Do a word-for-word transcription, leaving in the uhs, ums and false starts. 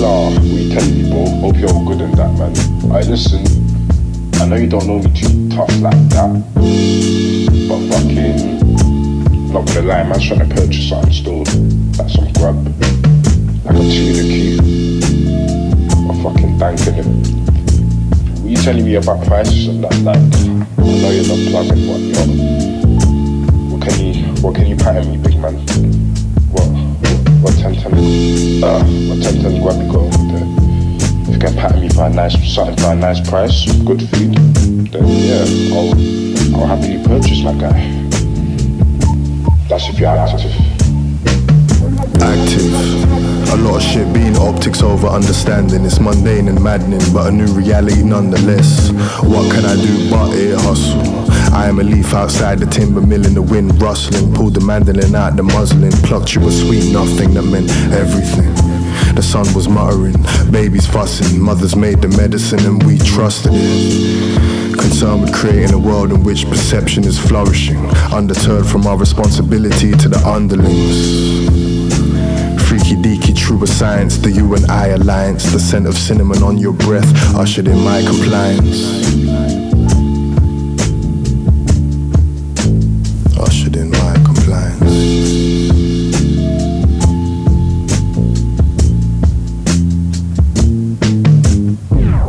Nah, we telling you, bro. Hope you're all good in that, man. Alright, listen. I know you don't know me too tough like that, but fucking, not gonna lie, man's trying to purchase something still, like some grub, like a tuna cube, a fucking dank in it. What you telling me about prices and that? Like, I know you're not plugging, but yo, what can you, what can you pattern me, big man? What, what, what ten ten, uh, what ten ten grub you got over there? If you can pattern me for a nice, something for a nice price, good food, then yeah, I'll, I'll happily purchase my guy. That's if you're active. Active. A lot of shit being optics over understanding. It's mundane and maddening, but a new reality nonetheless. What can I do but it hustle? I am a leaf outside the timber mill in the wind rustling. Pulled the mandolin out the muslin. Plucked you a sweet nothing that meant everything. The sun was muttering, babies fussing. Mothers made the medicine and we trusted it. Concerned with creating a world in which perception is flourishing, undeterred from our responsibility to the underlings. Freaky deaky, true as science, the you and I alliance. The scent of cinnamon on your breath ushered in my compliance.